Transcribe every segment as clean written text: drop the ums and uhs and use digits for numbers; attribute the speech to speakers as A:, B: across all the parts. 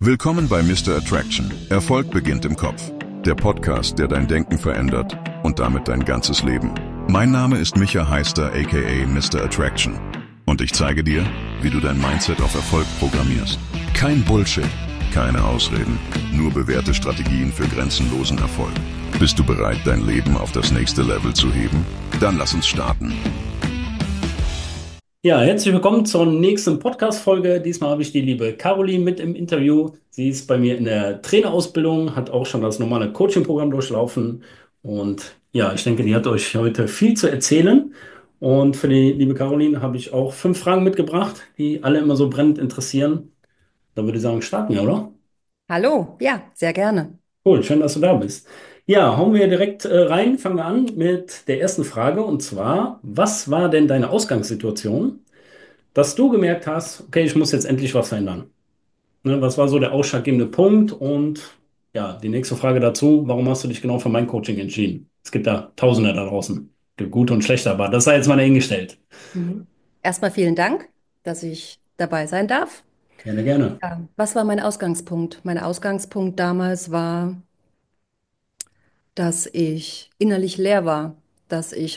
A: Willkommen bei Mr. Attraction. Erfolg beginnt im Kopf. Der Podcast, der dein Denken verändert und damit dein ganzes Leben. Mein Name ist Micha Heister, aka Mr. Attraction. Und ich zeige dir, wie du dein Mindset auf Erfolg programmierst. Kein Bullshit, keine Ausreden, nur bewährte Strategien für grenzenlosen Erfolg. Bist du bereit, dein Leben auf das nächste Level zu heben? Dann lass uns starten.
B: Ja, herzlich willkommen zur nächsten Podcast-Folge. Diesmal habe ich die liebe Caroline mit im Interview. Sie ist bei mir in der Trainerausbildung, hat auch schon das normale Coaching-Programm durchlaufen. Und ja, ich denke, die hat euch heute viel zu erzählen. Und für die liebe Caroline habe ich auch 5 Fragen mitgebracht, die alle immer so brennend interessieren. Da würde ich sagen, starten wir, oder?
C: Hallo, ja, sehr gerne.
B: Cool, schön, dass du da bist. Ja, hauen wir direkt rein. Fangen wir an mit der ersten Frage. Und zwar, was war denn deine Ausgangssituation, dass du gemerkt hast, okay, ich muss jetzt endlich was verändern? Ne, was war so der ausschlaggebende Punkt? Und ja, die nächste Frage dazu, warum hast du dich genau für mein Coaching entschieden? Es gibt da Tausende da draußen, die gute und schlechte, aber das sei jetzt mal dahingestellt.
C: Mhm. Erstmal vielen Dank, dass ich dabei sein darf.
B: Gerne, gerne.
C: Ja, was war mein Ausgangspunkt? Mein Ausgangspunkt damals war, dass ich innerlich leer war, dass ich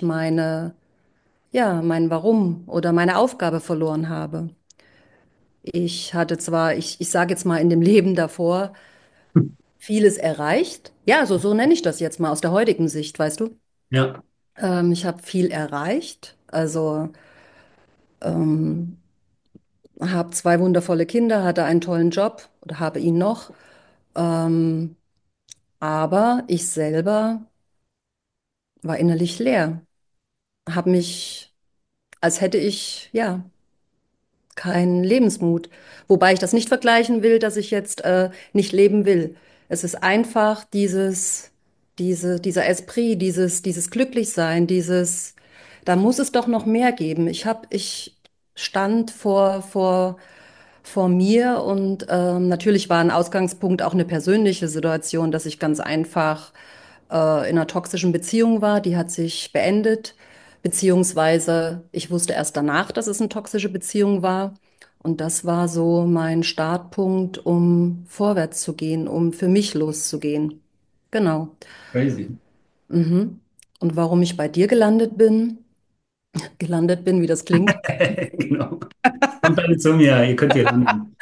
C: mein Warum oder meine Aufgabe verloren habe. Ich hatte zwar, ich sage jetzt mal in dem Leben davor, vieles erreicht. Ja, so nenne ich das jetzt mal aus der heutigen Sicht, weißt du?
B: Ja,
C: Ich habe viel erreicht. Also ähm, habe 2 wundervolle Kinder, hatte einen tollen Job oder habe ihn noch. Ähm, aber ich selber war innerlich leer, habe mich, als hätte ich, ja, keinen Lebensmut. Wobei ich das nicht vergleichen will, dass ich jetzt nicht leben will. Es ist einfach dieser Esprit, dieses Glücklichsein, da muss es doch noch mehr geben. Ich stand vor mir und natürlich war ein Ausgangspunkt auch eine persönliche Situation, dass ich ganz einfach in einer toxischen Beziehung war. Die hat sich beendet, beziehungsweise ich wusste erst danach, dass es eine toxische Beziehung war. Und das war so mein Startpunkt, um vorwärts zu gehen, um für mich loszugehen. Genau.
B: crazy.
C: Mhm. Und warum ich bei dir gelandet bin, wie das klingt.
B: Genau. Kommt alle zu mir, ihr könnt hier landen.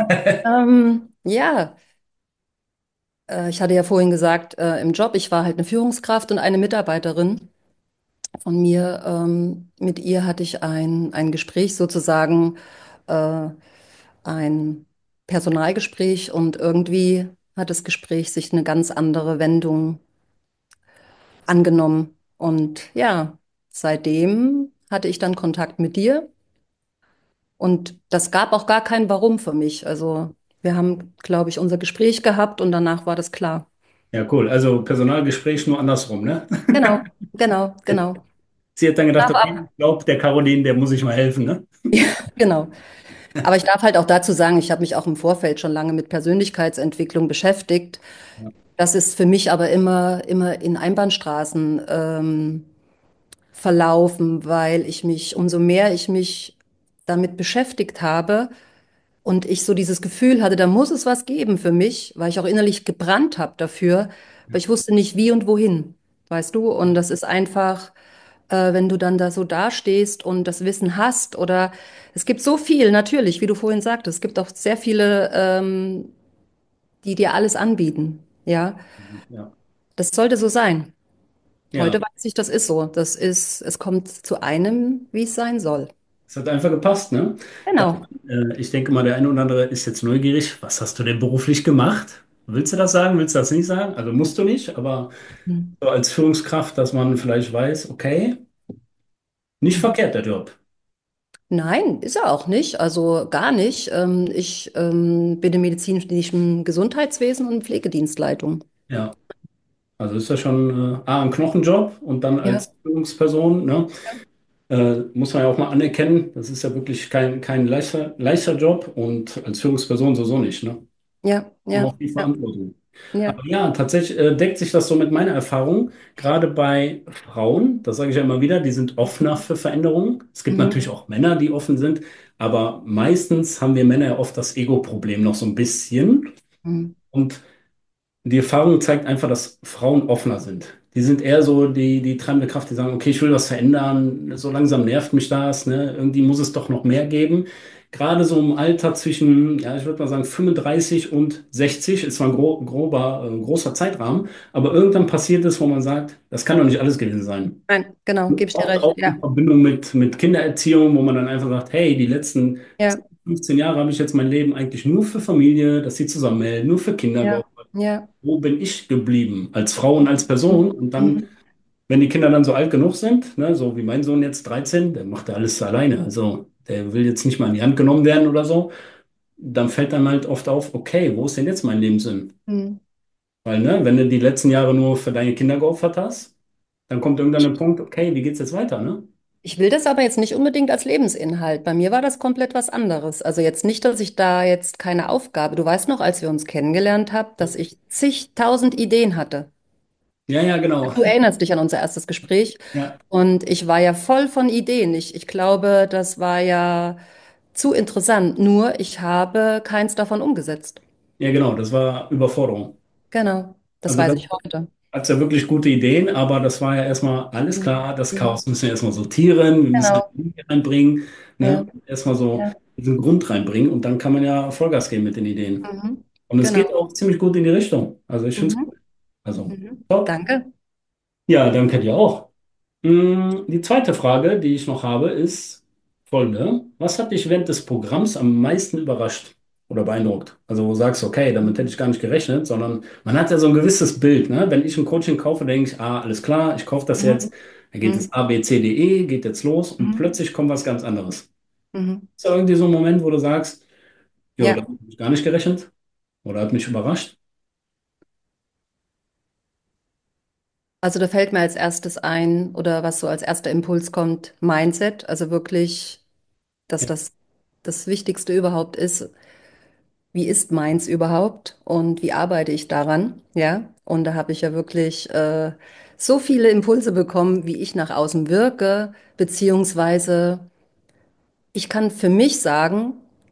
C: Ja, ich hatte ja vorhin gesagt, im Job, ich war halt eine Führungskraft und eine Mitarbeiterin von mir. Mit ihr hatte ich ein Gespräch sozusagen, äh, ein Personalgespräch und irgendwie hat das Gespräch sich eine ganz andere Wendung angenommen. Und ja, seitdem hatte ich dann Kontakt mit dir und das gab auch gar kein Warum für mich. Also wir haben, glaube ich, unser Gespräch gehabt und danach war das klar.
B: Ja, cool. Also Personalgespräch nur andersrum, ne?
C: Genau, genau, genau.
B: Sie hat dann gedacht,
C: Darf
B: okay,
C: ab.
B: ich glaube, der Caroline, der muss ich mal helfen, ne?
C: Ja, genau. Aber ich darf halt auch dazu sagen, ich habe mich auch im Vorfeld schon lange mit Persönlichkeitsentwicklung beschäftigt.
B: Ja,
C: Das ist für mich aber immer in Einbahnstraßen verlaufen, weil umso mehr ich mich damit beschäftigt habe und ich so dieses Gefühl hatte, da muss es was geben für mich, weil ich auch innerlich gebrannt habe dafür, aber ich wusste nicht wie und wohin, weißt du? Und das ist einfach, wenn du dann da so dastehst und das Wissen hast oder es gibt so viel, natürlich, wie du vorhin sagtest, es gibt auch sehr viele, die dir alles anbieten, ja.
B: ja,
C: Das sollte so sein.
B: ja.
C: Heute weiß ich, das ist so. Es kommt zu einem, wie es sein soll.
B: Es hat einfach gepasst, ne?
C: Genau.
B: Ich denke mal, der eine oder andere ist jetzt neugierig. Was hast du denn beruflich gemacht? Willst du das sagen? Willst du das nicht sagen? Also musst du nicht, aber
C: Hm.
B: so als Führungskraft, dass man vielleicht weiß, okay, nicht
C: Mhm.
B: verkehrt der Job.
C: Nein, ist er auch nicht. Also gar nicht. Ich bin im medizinischen Gesundheitswesen und Pflegedienstleitung.
B: Ja, also ist ja schon ein Knochenjob und dann
C: Ja.
B: als Führungsperson, ne? Muss man ja auch mal anerkennen, das ist ja wirklich kein leichter Job und als Führungsperson sowieso nicht, ne?
C: Ja,
B: Haben
C: ja,
B: auch die
C: ja,
B: Verantwortung.
C: ja.
B: Aber ja, tatsächlich deckt sich das so mit meiner Erfahrung. Gerade bei Frauen, das sage ich ja immer wieder, die sind offener für Veränderungen. Es gibt
C: Mhm.
B: natürlich auch Männer, die offen sind, aber meistens haben wir Männer ja oft das Ego-Problem noch so ein bisschen.
C: Mhm.
B: Und die Erfahrung zeigt einfach, dass Frauen offener sind. Die sind eher so die treibende Kraft, die sagen, okay, ich will was verändern, so langsam nervt mich das, ne? Irgendwie muss es doch noch mehr geben. Gerade so im Alter zwischen, ja, ich würde mal sagen, 35 und 60 ist zwar ein großer Zeitrahmen, aber irgendwann passiert es, wo man sagt, das kann doch nicht alles gewesen sein.
C: Nein, genau, gebe ich dir
B: Oft
C: recht.
B: auch in
C: Ja,
B: Verbindung mit Kindererziehung, wo man dann einfach sagt, hey, die letzten
C: ja,
B: 15 Jahre habe ich jetzt mein Leben eigentlich nur für Familie, dass sie zusammenhält, nur für Kinder
C: ja,
B: geopfert.
C: ja.
B: Wo bin ich geblieben als Frau und als Person?
C: Mhm.
B: Und dann,
C: Mhm.
B: wenn die Kinder dann so alt genug sind, ne, so wie mein Sohn jetzt 13, der macht ja alles alleine. Also der will jetzt nicht mal in die Hand genommen werden oder so. Dann fällt dann halt oft auf, okay, wo ist denn jetzt mein Lebenssinn?
C: Mhm.
B: Weil, ne, wenn du die letzten Jahre nur für deine Kinder geopfert hast, dann kommt irgendwann der Punkt, okay, wie geht's jetzt weiter, ne?
C: Ich will das aber jetzt nicht unbedingt als Lebensinhalt. Bei mir war das komplett was anderes. Also jetzt nicht, dass ich da jetzt keine Aufgabe. Du weißt noch, als wir uns kennengelernt haben, dass ich zigtausend Ideen hatte.
B: Ja, ja, genau.
C: Du erinnerst dich an unser erstes Gespräch.
B: Ja,
C: Und ich war ja voll von Ideen. Ich glaube, das war ja zu interessant. Nur ich habe keins davon umgesetzt.
B: ja, genau, das war Überforderung.
C: Genau. Das
B: Also
C: weiß
B: das
C: ich heute.
B: hat ja wirklich gute Ideen, aber das war ja erstmal alles
C: Mhm.
B: klar, das
C: Mhm.
B: Chaos müssen wir erstmal sortieren, wir müssen
C: Genau.
B: Linie reinbringen, ne?
C: Ja.
B: Erstmal so
C: Ja.
B: diesen Grund reinbringen und dann kann man ja Vollgas geben mit den Ideen.
C: Mhm.
B: Und es geht
C: Genau.
B: auch ziemlich gut in die Richtung. Also ich finde es
C: Mhm.
B: gut. Also
C: Mhm.
B: top.
C: Danke.
B: Ja, danke dir auch. Die zweite Frage, die ich noch habe, ist folgende. Was hat dich während des Programms am meisten überrascht oder beeindruckt? Also wo du sagst, okay, damit hätte ich gar nicht gerechnet, sondern man hat ja so ein gewisses Bild, ne? Wenn ich ein Coaching kaufe, denke ich, ah, alles klar, ich kaufe das
C: Mhm.
B: jetzt. Dann geht es
C: Mhm.
B: A, B, C, D, E, geht jetzt los und
C: Mhm.
B: plötzlich kommt was ganz anderes.
C: Mhm.
B: Ist da irgendwie so ein Moment, wo du sagst, jo,
C: Ja,
B: das habe ich gar nicht gerechnet oder hat mich überrascht?
C: also da fällt mir als erstes ein, oder was so als erster Impuls kommt, Mindset. Also wirklich, dass
B: Ja,
C: das Wichtigste überhaupt ist, wie ist meins überhaupt und wie arbeite ich daran, ja? Und da habe ich ja wirklich so viele Impulse bekommen, wie ich nach außen wirke, beziehungsweise ich kann für mich sagen,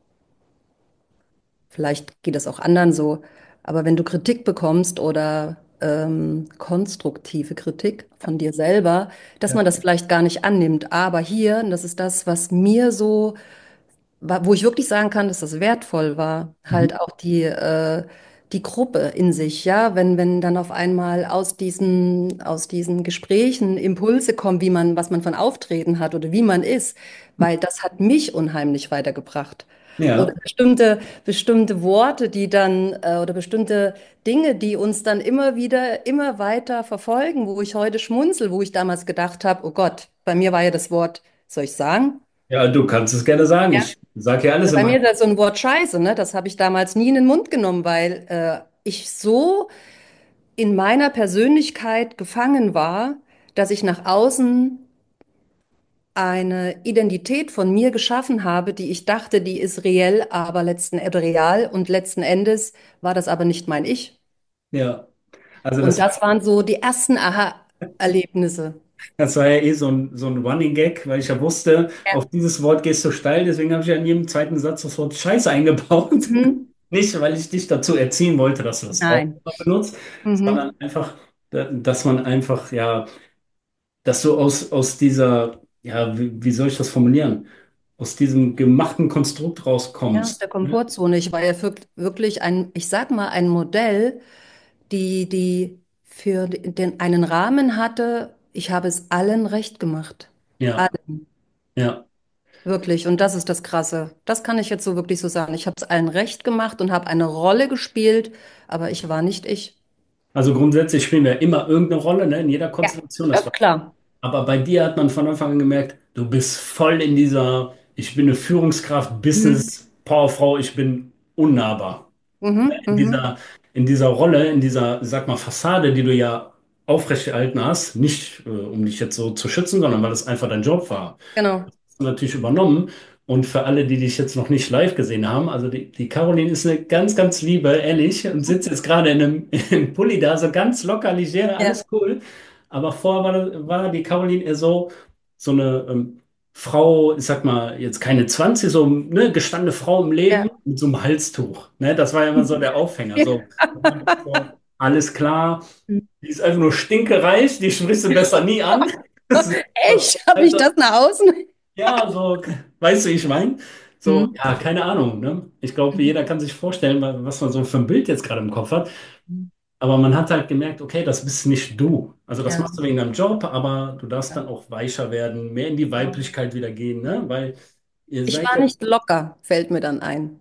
C: vielleicht geht es auch anderen so, aber wenn du Kritik bekommst oder konstruktive Kritik von dir selber, dass
B: ja.
C: man das vielleicht gar nicht annimmt. Aber hier, und das ist das, was mir so, wo ich wirklich sagen kann, dass das wertvoll war, halt
B: Mhm.
C: auch die Gruppe in sich, ja, wenn dann auf einmal aus diesen Gesprächen Impulse kommen, was man von Auftreten hat oder wie man ist, weil das hat mich unheimlich weitergebracht. Oder
B: Ja,
C: bestimmte Worte, die dann, oder bestimmte Dinge, die uns dann immer wieder, immer weiter verfolgen, wo ich heute schmunzel, wo ich damals gedacht habe, oh Gott, bei mir war ja das Wort, soll ich sagen?
B: ja, du kannst es gerne sagen.
C: Ja.
B: Ich sage ja alles
C: Also bei
B: immer.
C: mir ist das so ein Wort Scheiße, ne? Das habe ich damals nie in den Mund genommen, weil ich so in meiner Persönlichkeit gefangen war, dass ich nach außen eine Identität von mir geschaffen habe, die ich dachte, die ist reell, aber real und letzten Endes war das aber nicht mein Ich.
B: Ja, also
C: Und das waren so die ersten Aha-Erlebnisse.
B: das war ja eh so ein Running Gag, weil ich ja wusste,
C: Ja.
B: auf dieses Wort gehst du steil, deswegen habe ich ja in jedem zweiten Satz das Wort Scheiße eingebaut.
C: Mhm.
B: Nicht, weil ich dich dazu erziehen wollte, dass du das auch
C: Nein.
B: immer benutzt, sondern
C: Mhm.
B: einfach, dass man einfach, ja, dass du aus dieser, ja, wie soll ich das formulieren? Aus diesem gemachten Konstrukt
C: Ja, aus
B: rauskommst.
C: der
B: Ne?
C: Komfortzone. Ich war ja wirklich ich sag mal, ein Modell, die für einen Rahmen hatte. Ich habe es allen recht gemacht.
B: Ja,
C: Allen.
B: ja.
C: Wirklich. Und das ist das Krasse. Das kann ich jetzt so wirklich so sagen. Ich habe es allen recht gemacht und habe eine Rolle gespielt, aber ich war nicht ich.
B: Also grundsätzlich spielen wir immer irgendeine Rolle, ne, in jeder
C: Ja,
B: Konstellation.
C: ja,
B: Das war
C: klar.
B: Aber bei dir hat man von Anfang an gemerkt, du bist voll in dieser, ich bin eine Führungskraft,
C: Mhm.
B: Business, Powerfrau, ich bin unnahbar.
C: Mhm.
B: In
C: Mhm.
B: dieser Rolle, in dieser, sag mal, Fassade, die du ja aufrechterhalten hast, nicht um dich jetzt so zu schützen, sondern weil es einfach dein Job war.
C: Genau.
B: Das hast du natürlich übernommen. Und für alle, die dich jetzt noch nicht live gesehen haben, also die Caroline ist eine ganz, ganz liebe, ehrlich, und sitzt jetzt gerade in einem, im Pulli da, so ganz locker, leger,
C: Ja,
B: alles cool. Aber vorher war die Caroline eher so eine Frau, ich sag mal, jetzt keine 20, so ne, gestandene Frau im
C: ja.
B: Leben mit so einem Halstuch. Ne, das war ja immer so der Aufhänger. So, so alles klar, die ist einfach nur stinkereich, die sprichst du besser nie an. So,
C: Echt? Habe ich
B: also,
C: das nach außen?
B: ja, so, weißt du, wie ich meine? So,
C: Mhm.
B: ja, keine Ahnung, ne? Ich glaube, jeder kann sich vorstellen, was man so für ein Bild jetzt gerade im Kopf hat. Aber man hat halt gemerkt, okay, das bist nicht du. Also das
C: Ja,
B: machst du wegen deinem Job, aber du darfst
C: ja.
B: dann auch weicher werden, mehr in die Weiblichkeit wieder gehen, ne? Weil ihr
C: Ich
B: seid
C: war
B: ja,
C: nicht locker, fällt mir dann ein.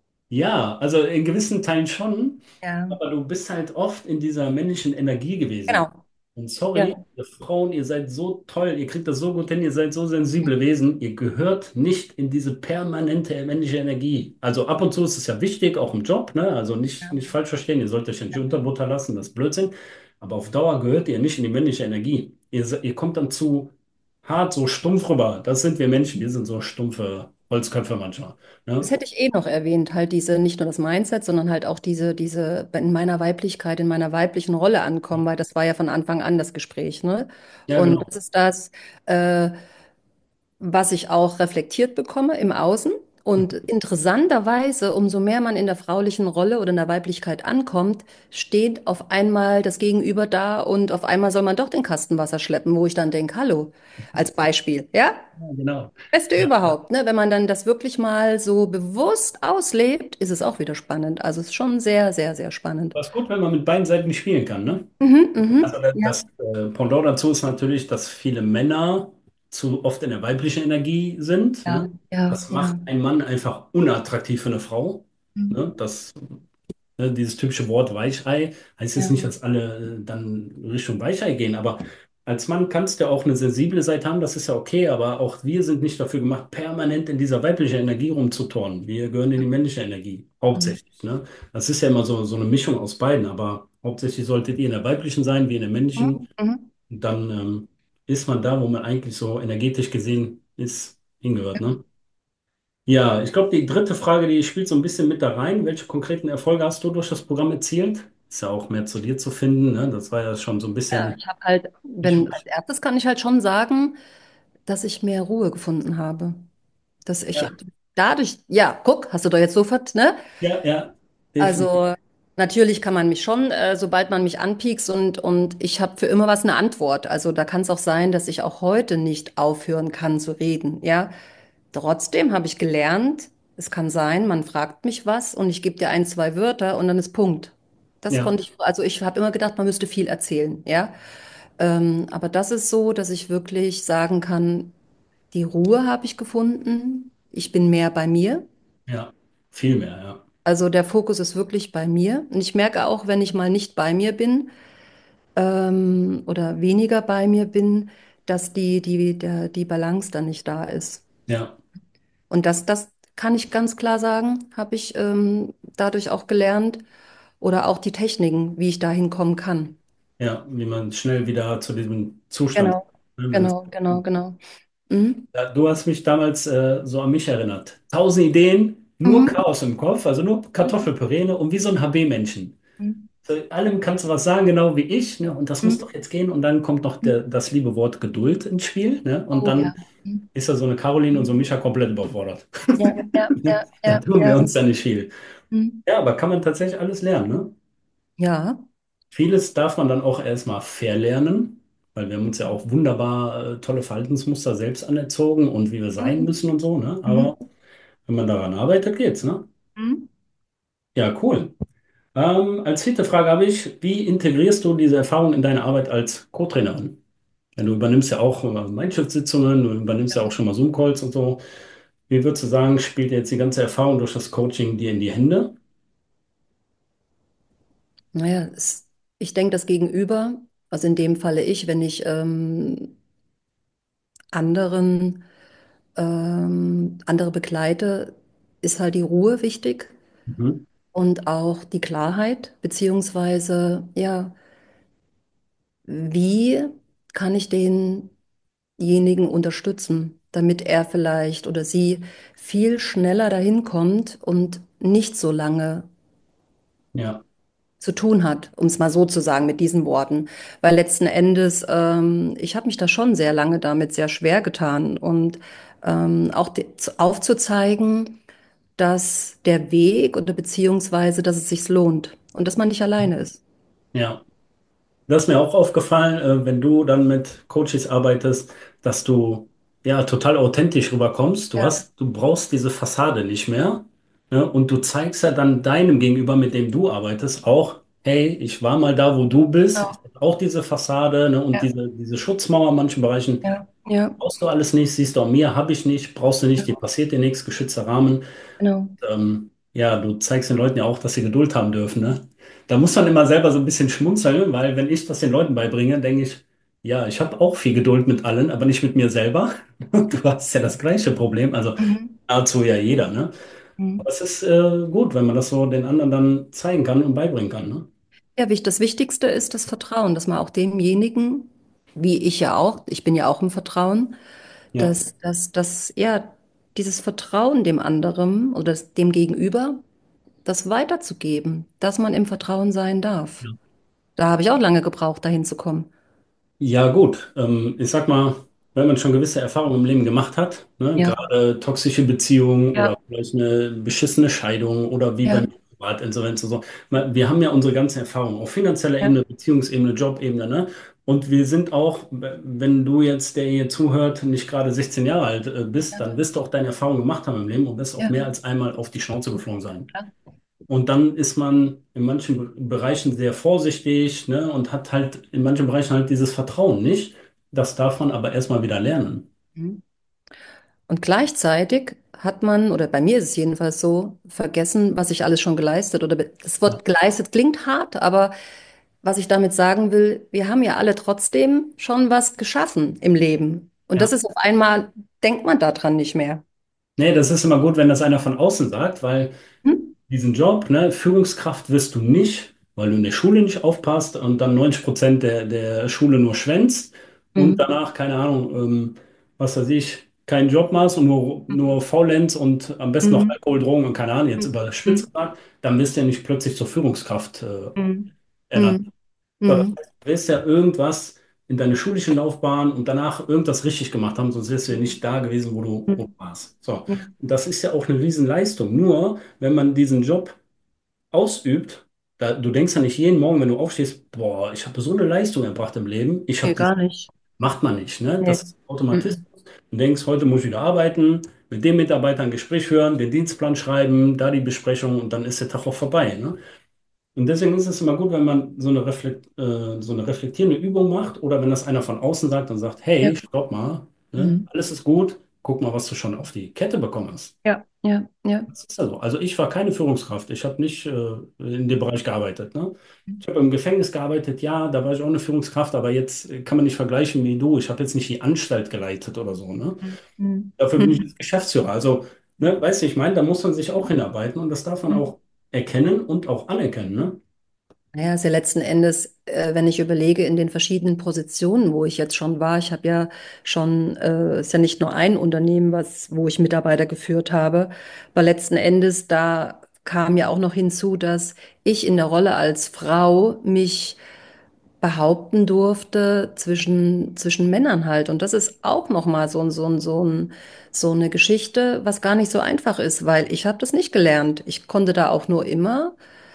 B: ja, also in gewissen Teilen schon,
C: Ja,
B: aber du bist halt oft in dieser männlichen Energie gewesen.
C: genau.
B: Und sorry,
C: Ja.
B: ihr Frauen, ihr seid so toll, ihr kriegt das so gut hin, ihr seid so sensible Wesen, ihr gehört nicht in diese permanente männliche Energie. Also ab und zu ist es ja wichtig, auch im Job, ne? Also nicht falsch verstehen, ihr sollt euch ja nicht unterbutter lassen, das ist Blödsinn. Aber auf Dauer gehört ihr nicht in die männliche Energie. Ihr kommt dann zu hart, so stumpf rüber. Das sind wir Menschen, wir sind so stumpfe Holzköpfe manchmal.
C: Das
B: Ne?
C: hätte ich eh noch erwähnt, halt diese, nicht nur das Mindset, sondern halt auch diese in meiner Weiblichkeit, in meiner weiblichen Rolle ankommen, weil das war ja von Anfang an das Gespräch, ne?
B: Ja,
C: Und
B: genau.
C: das ist das, äh, was ich auch reflektiert bekomme im Außen. Und interessanterweise, umso mehr man in der fraulichen Rolle oder in der Weiblichkeit ankommt, steht auf einmal das Gegenüber da und auf einmal soll man doch den Kasten Wasser schleppen, wo ich dann denke, hallo, als Beispiel, ja?
B: Ja, genau.
C: Beste
B: Ja.
C: überhaupt, ne? Wenn man dann das wirklich mal so bewusst auslebt, ist es auch wieder spannend. Also es ist schon sehr, sehr, sehr spannend.
B: Was gut, wenn man mit beiden Seiten spielen kann, ne?
C: Mhm, mhm.
B: Also das
C: Ja,
B: Pendant dazu ist natürlich, dass viele Männer zu oft in der weiblichen Energie sind.
C: ja,
B: Ne?
C: ja,
B: Das macht
C: ja.
B: einen Mann einfach unattraktiv für eine Frau.
C: Mhm.
B: Ne? Dieses typische Wort Weichei heißt jetzt
C: Ja.
B: nicht, dass alle dann Richtung Weichei gehen, aber als Mann kannst du ja auch eine sensible Seite haben, das ist ja okay, aber auch wir sind nicht dafür gemacht, permanent in dieser weiblichen Energie rumzuturnen. Wir gehören in die männliche Energie,
C: Mhm.
B: hauptsächlich. Ne? Das ist ja immer so eine Mischung aus beiden, aber hauptsächlich solltet ihr in der weiblichen sein, wir in der männlichen.
C: Mhm. Mhm.
B: Und dann ist man da, wo man eigentlich so energetisch gesehen ist, hingehört. Ne? Ja, ich glaube, die dritte Frage, die spielt so ein bisschen mit da rein. Welche konkreten Erfolge hast du durch das Programm erzielt? Ist ja auch mehr zu dir zu finden, ne? Das war ja schon so ein
C: Ja,
B: bisschen.
C: ich habe halt,
B: Ich,
C: wenn als erstes kann ich halt schon sagen, dass ich mehr Ruhe gefunden habe. Dass ich
B: ja,
C: dadurch, ja, guck, hast du doch jetzt sofort, ne?
B: ja, ja, definitiv.
C: Also natürlich kann man mich schon, sobald man mich anpiekst und ich habe für immer was eine Antwort. Also da kann es auch sein, dass ich auch heute nicht aufhören kann zu reden. Ja, trotzdem habe ich gelernt, es kann sein, man fragt mich was und ich gebe dir ein, zwei Wörter und dann ist Punkt. Das
B: Ja,
C: konnte ich, also ich habe immer gedacht, man müsste viel erzählen. Ja, aber das ist so, dass ich wirklich sagen kann, die Ruhe habe ich gefunden. Ich bin mehr bei mir.
B: ja, viel mehr, ja,
C: Also der Fokus ist wirklich bei mir. Und ich merke auch, wenn ich mal nicht bei mir bin oder weniger bei mir bin, dass die Balance dann nicht da ist.
B: ja,
C: Und das kann ich ganz klar sagen, habe ich dadurch auch gelernt. Oder auch die Techniken, wie ich dahin kommen kann.
B: ja, wie man schnell wieder zu diesem Zustand.
C: Genau,
B: Ne?
C: genau, genau, genau. Mhm.
B: Ja, du hast mich damals so an mich erinnert. 1000 Ideen, nur
C: Mhm.
B: Chaos im Kopf, also nur Kartoffelpüree, ne? Und wie so ein HB-Menschen.
C: Mhm.
B: Zu allem kannst du was sagen, genau wie ich, ne? Und das muss
C: Mhm.
B: doch jetzt gehen. Und dann kommt noch das liebe Wort Geduld ins Spiel, ne? Und
C: Oh ja.
B: dann
C: Mhm.
B: ist da so eine Caroline und so ein Micha komplett überfordert.
C: Ja, ja, ja,
B: Da
C: ja,
B: tun wir
C: ja.
B: uns ja nicht viel.
C: Mhm.
B: Ja, aber kann man tatsächlich alles lernen, ne?
C: Ja.
B: Vieles darf man dann auch erstmal verlernen, weil wir haben uns ja auch wunderbar tolle Verhaltensmuster selbst anerzogen und wie wir sein
C: Mhm.
B: müssen und so, ne?
C: Mhm.
B: Aber wenn man daran arbeitet, geht's, ne?
C: Mhm.
B: Ja, cool. Als vierte Frage habe ich, wie integrierst du diese Erfahrung in deine Arbeit als Co-Trainerin? Ja, du übernimmst ja auch Mindshift-Sitzungen, du übernimmst ja auch schon mal Zoom-Calls und so. Wie würdest du sagen, spielt jetzt die ganze Erfahrung durch das Coaching dir in die Hände?
C: Naja, ich denke, das Gegenüber, also in dem Falle ich, wenn ich andere begleite, ist halt die Ruhe wichtig
B: Mhm.
C: und auch die Klarheit, beziehungsweise, ja, wie kann ich denjenigen unterstützen? damit er vielleicht oder sie viel schneller dahin kommt und nicht so lange
B: Ja,
C: zu tun hat, um es mal so zu sagen mit diesen Worten. Weil letzten Endes, ich habe mich da schon sehr lange damit sehr schwer getan und auch aufzuzeigen, dass der Weg oder beziehungsweise, dass es sich lohnt und dass man nicht alleine ist.
B: ja. Das ist mir auch aufgefallen, wenn du dann mit Coaches arbeitest, dass du ja total authentisch rüberkommst.
C: Ja,
B: Du brauchst diese Fassade nicht mehr. Ne? Und du zeigst ja dann deinem Gegenüber, mit dem du arbeitest, auch, hey, ich war mal da, wo du bist. Ich
C: genau.
B: hab auch diese Fassade, ne? Und
C: Ja,
B: diese Schutzmauer in manchen Bereichen
C: ja, ja,
B: brauchst du alles nicht, siehst du an mir, habe ich nicht, brauchst du nicht, dir passiert dir nichts, geschützter Rahmen.
C: genau.
B: Ja, du zeigst den Leuten ja auch, dass sie Geduld haben dürfen, ne? Da muss man immer selber so ein bisschen schmunzeln, weil wenn ich das den Leuten beibringe, denke ich, ja, ich habe auch viel Geduld mit allen, aber nicht mit mir selber. Und du hast ja das gleiche Problem, also
C: Mhm.
B: nahezu ja jeder, ne?
C: Mhm.
B: Aber es ist gut, wenn man das so den anderen dann zeigen kann und beibringen kann, ne?
C: Ja, das Wichtigste ist das Vertrauen, dass man auch demjenigen, wie ich ja auch, ich bin ja auch im Vertrauen,
B: Ja.
C: ja, dieses Vertrauen dem anderen oder dem Gegenüber, das weiterzugeben, dass man im Vertrauen sein darf. Da habe ich auch lange gebraucht, dahin zu kommen.
B: Ja, gut. Ich sag mal, wenn man schon gewisse Erfahrungen im Leben gemacht hat, ne,
C: Ja,
B: gerade toxische Beziehungen oder
C: ja,
B: vielleicht eine beschissene Scheidung oder wie bei
C: ja,
B: mir Privatinsolvenz und so. Wir haben ja unsere ganzen Erfahrungen auf finanzieller
C: ja,
B: Ebene, Beziehungsebene, Jobebene, ne? Und wir sind auch, wenn du jetzt, der hier zuhört, nicht gerade 16 Jahre alt bist,
C: ja,
B: dann wirst du auch deine Erfahrungen gemacht haben im Leben und wirst auch
C: ja,
B: mehr als einmal auf die Schnauze geflogen sein.
C: klar.
B: Und dann ist man in manchen Bereichen sehr vorsichtig, ne, und hat halt in manchen Bereichen halt dieses Vertrauen nicht. Das darf man aber erstmal wieder lernen.
C: Mhm. Und gleichzeitig hat man, oder bei mir ist es jedenfalls so, vergessen, was ich alles schon geleistet oder das
B: Ja,
C: Wort geleistet klingt hart, aber was ich damit sagen will, wir haben ja alle trotzdem schon was geschaffen im Leben. Und das
B: ja.
C: ist auf einmal, denkt man daran nicht mehr.
B: Nee, das ist immer gut, wenn das einer von außen sagt, weil
C: Hm?
B: diesen Job, ne, Führungskraft wirst du nicht, weil du in der Schule nicht aufpasst und dann 90% der Schule nur schwänzt und
C: Mhm.
B: danach, keine Ahnung, was weiß ich, keinen Job machst und nur faulenzt und am besten noch
C: Mhm.
B: Alkohol, Drogen und keine Ahnung, jetzt
C: Mhm.
B: überspitzt gesagt, dann wirst du ja nicht plötzlich zur Führungskraft
C: Mhm.
B: ernannt.
C: Mhm.
B: So, das
C: Mhm.
B: heißt, du wirst ja irgendwas in deiner schulischen Laufbahn und danach irgendwas richtig gemacht haben, sonst wärst du ja nicht da gewesen, wo du
C: Mhm.
B: warst. So.
C: Ja,
B: Und das ist ja auch eine Riesenleistung. Nur, wenn man diesen Job ausübt, du denkst ja nicht jeden Morgen, wenn du aufstehst, boah, ich habe so eine Leistung erbracht im Leben, ich habe
C: nee,
B: das,
C: gar nicht.
B: macht man nicht, ne?
C: Nee.
B: Das ist Automatismus.
C: Mhm.
B: Du denkst, heute muss ich wieder arbeiten, mit dem Mitarbeiter ein Gespräch führen, den Dienstplan schreiben, da die Besprechung und dann ist der Tag auch vorbei, ne? Und deswegen ist es immer gut, wenn man so eine reflektierende Übung macht oder wenn das einer von außen sagt und sagt,
C: Ja.
B: hey, stopp mal, ne?
C: Mhm.
B: Alles ist gut, guck mal, was du schon auf die Kette bekommen hast.
C: Ja, ja, ja.
B: Das ist ja so. Also ich war keine Führungskraft. Ich habe nicht in dem Bereich gearbeitet. Ne? Ich habe im Gefängnis gearbeitet, ja, da war ich auch eine Führungskraft, aber jetzt kann man nicht vergleichen wie du. Ich habe jetzt nicht die Anstalt geleitet oder so. Ne?
C: Mhm.
B: Dafür bin ich
C: Mhm.
B: jetzt Geschäftsführer. Also, ne, weißt du, ich meine, da muss man sich auch hinarbeiten und das darf man
C: Mhm.
B: auch erkennen und auch anerkennen. Ne?
C: Naja, ist ja letzten Endes, wenn ich überlege, in den verschiedenen Positionen, wo ich jetzt schon war, ich habe ja schon, ist ja nicht nur ein Unternehmen, wo ich Mitarbeiter geführt habe, aber letzten Endes, da kam ja auch noch hinzu, dass ich in der Rolle als Frau mich behaupten durfte zwischen Männern halt. Und das ist auch nochmal so eine Geschichte, was gar nicht so einfach ist, weil ich habe das nicht gelernt. Ich konnte da auch nur immer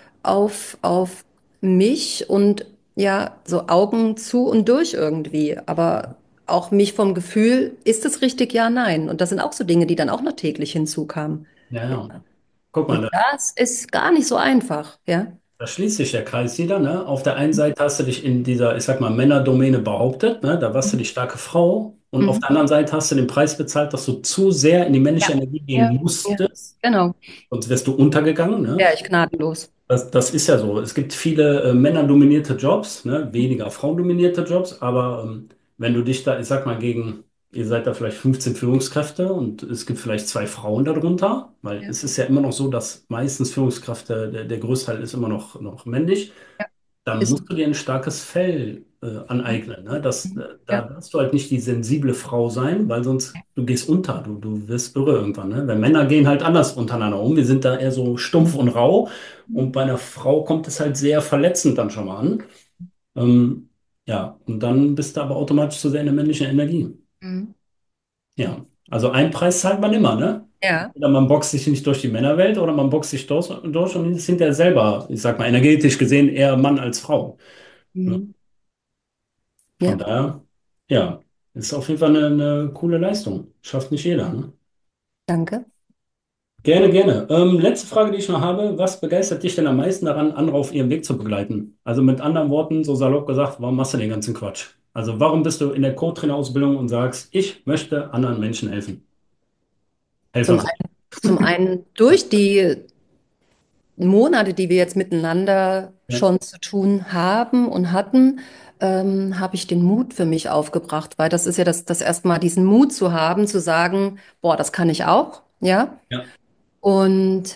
C: auf mich und ja, so Augen zu und durch irgendwie. Aber auch mich vom Gefühl, ist es richtig? Ja, nein. Und das sind auch so Dinge, die dann auch noch täglich hinzukamen.
B: Ja, ja. Guck mal,
C: Und das ist gar nicht so einfach, ja.
B: da schließt sich der Kreis wieder. Ne? Auf der einen Seite hast du dich in dieser, ich sag mal, Männerdomäne behauptet. Ne? Da warst du die starke Frau. Und auf
C: Mhm.
B: der anderen Seite hast du den Preis bezahlt, dass du zu sehr in die männliche
C: Ja,
B: Energie gehen
C: ja, ja,
B: musstest.
C: genau.
B: Sonst wärst du untergegangen. Ne?
C: Ja, ich gnadenlos.
B: Das ist ja so. Es gibt viele männerdominierte Jobs, ne? Weniger frauendominierte Jobs. Aber wenn du dich da, ich sag mal, ihr seid da vielleicht 15 Führungskräfte und es gibt vielleicht zwei Frauen darunter, weil
C: Ja,
B: es ist ja immer noch so, dass meistens Führungskräfte, der Großteil ist immer noch männlich.
C: ja,
B: Dann
C: ist.
B: musst du dir ein starkes Fell aneignen. Ne? Da
C: Ja.
B: darfst du halt nicht die sensible Frau sein, weil sonst du gehst unter, du wirst irre irgendwann. Ne? Weil Männer gehen halt anders untereinander um. Wir sind da eher so stumpf und rau und bei einer Frau kommt es halt sehr verletzend dann schon mal an. Ähm, ja, und dann bist du aber automatisch zu sehr in der männlichen Energie.
C: Mhm.
B: Ja, also einen Preis zahlt man immer, ne?
C: Ja.
B: Oder man boxt sich nicht durch die Männerwelt oder man boxt sich durch und ist hinterher selber, ich sag mal, energetisch gesehen eher Mann als Frau. Ne?
C: Mhm.
B: Von
C: Ja,
B: daher, ja, ist auf jeden Fall eine coole Leistung. Schafft nicht jeder, ne?
C: danke.
B: Gerne, gerne. Letzte Frage, die ich noch habe. Was begeistert dich denn am meisten daran, andere auf ihrem Weg zu begleiten? Also mit anderen Worten, so salopp gesagt, warum machst du den ganzen Quatsch? Also warum bist du in der Co-Trainer-Ausbildung und sagst, ich möchte anderen Menschen helfen? Helfer
C: Zum
B: sein.
C: einen, zum einen durch die Monate, die wir jetzt miteinander
B: Ja,
C: schon zu tun haben und hatten, habe ich den Mut für mich aufgebracht, weil das ist ja das erstmal diesen Mut zu haben, zu sagen, boah, das kann ich auch, ja.
B: ja,
C: Und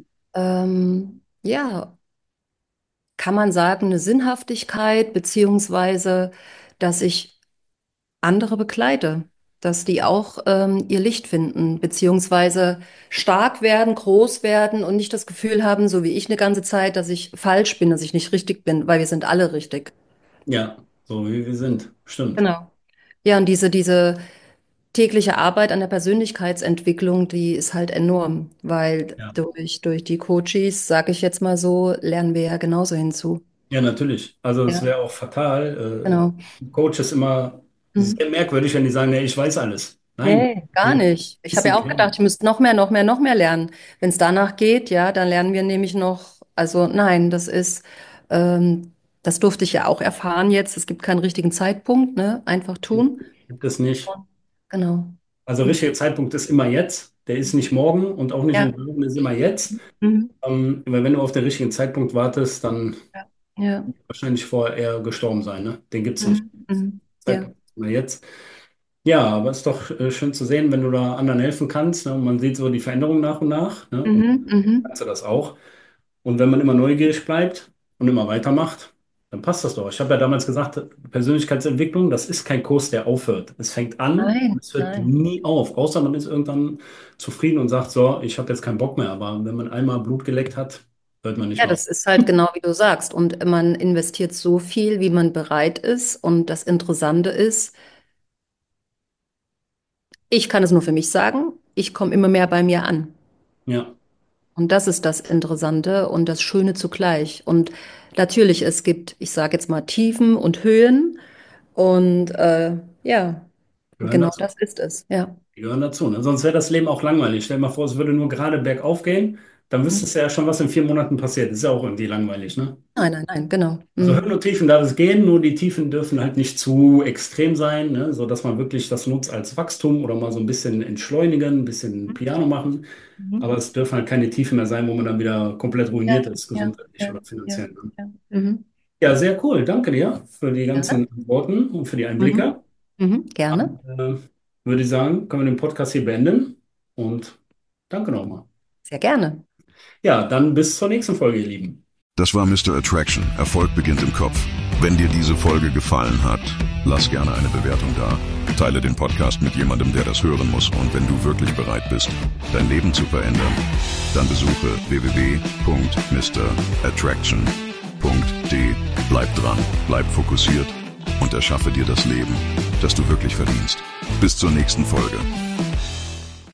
C: ja, kann man sagen, eine Sinnhaftigkeit, beziehungsweise, dass ich andere begleite, dass die auch ihr Licht finden, beziehungsweise stark werden, groß werden und nicht das Gefühl haben, so wie ich eine ganze Zeit, dass ich falsch bin, dass ich nicht richtig bin, weil wir sind alle richtig.
B: ja, so wie wir sind. Stimmt.
C: Genau. Ja, und diese tägliche Arbeit an der Persönlichkeitsentwicklung, die ist halt enorm, weil
B: Ja.
C: durch die Coaches, sage ich jetzt mal so, lernen wir ja genauso hinzu.
B: Ja, natürlich. Also es
C: Ja,
B: wäre auch fatal.
C: genau.
B: Coach ist immer
C: Mhm.
B: sehr merkwürdig, wenn die sagen, nee, ich weiß alles. Nein,
C: Nee, gar
B: wir
C: nicht. Ich habe
B: wissen
C: ja auch gedacht,
B: Kern.
C: ich müsste noch mehr, noch mehr, noch mehr lernen. Wenn es danach geht, ja, dann lernen wir nämlich noch, also nein, ähm, das durfte ich ja auch erfahren jetzt. Es gibt keinen richtigen Zeitpunkt, ne? Einfach tun.
B: Gibt es nicht.
C: Genau.
B: Also
C: Mhm.
B: richtiger Zeitpunkt ist immer jetzt. Der ist nicht morgen und auch nicht in
C: Ja.
B: 3 Wochen, ist immer jetzt.
C: Mhm.
B: Weil wenn du auf den richtigen Zeitpunkt wartest, dann
C: Ja. Ja.
B: wahrscheinlich vorher eher gestorben sein. Ne? Den gibt es nicht.
C: Mhm. Mhm. Ja.
B: Zeitpunkt ist immer jetzt. Ja, aber es ist doch schön zu sehen, wenn du da anderen helfen kannst. Ne? Und man sieht so die Veränderung nach und nach. Ne? Und
C: Mhm. Mhm.
B: kannst du das auch. Und wenn man immer neugierig bleibt und immer weitermacht, dann passt das doch. Ich habe ja damals gesagt, Persönlichkeitsentwicklung, das ist kein Kurs, der aufhört. Es fängt an
C: Nein,
B: und es hört
C: nein.
B: nie auf, außer man ist irgendwann zufrieden und sagt, so, ich habe jetzt keinen Bock mehr. Aber wenn man einmal Blut geleckt hat, hört man nicht
C: Ja,
B: mehr auf.
C: das ist halt genau wie du sagst. Und man investiert so viel, wie man bereit ist. Und das Interessante ist, ich kann es nur für mich sagen, ich komme immer mehr bei mir an.
B: Ja,
C: Und das ist das Interessante und das Schöne zugleich. Und natürlich, es gibt, ich sage jetzt mal, Tiefen und Höhen. Und ja,
B: gehören
C: genau
B: dazu.
C: das ist es. Ja.
B: Die gehören dazu. Ne? Sonst wäre das Leben auch langweilig. Stell dir mal vor, es würde nur gerade bergauf gehen, dann
C: Mhm.
B: wüsstest du ja schon, was in 4 Monaten passiert. Ist ja auch irgendwie langweilig, ne?
C: Nein, nein, nein, genau.
B: Also
C: Mhm.
B: Höhen und Tiefen darf es gehen, nur die Tiefen dürfen halt nicht zu extrem sein, ne? So dass man wirklich das nutzt als Wachstum oder mal so ein bisschen entschleunigen, ein bisschen Piano machen.
C: Mhm.
B: Aber es dürfen halt keine Tiefen mehr sein, wo man dann wieder komplett
C: Ja,
B: ruiniert ist,
C: ja,
B: gesundheitlich
C: ja,
B: oder
C: ja,
B: finanziell. Ne?
C: ja. Mhm.
B: Ja, sehr cool. Danke dir für die
C: Gerne.
B: ganzen Worten und für die
C: Mhm.
B: Einblicke.
C: Mhm. Gerne.
B: Dann, würde ich sagen, können wir den Podcast hier beenden. Und danke nochmal.
C: Sehr gerne.
B: Ja, dann bis zur nächsten Folge, ihr Lieben.
A: Das war Mr. Attraction. Erfolg beginnt im Kopf. Wenn dir diese Folge gefallen hat, lass gerne eine Bewertung da. Teile den Podcast mit jemandem, der das hören muss. Und wenn du wirklich bereit bist, dein Leben zu verändern, dann besuche www.mrattraction.de. Bleib dran, bleib fokussiert und erschaffe dir das Leben, das du wirklich verdienst. Bis zur nächsten Folge.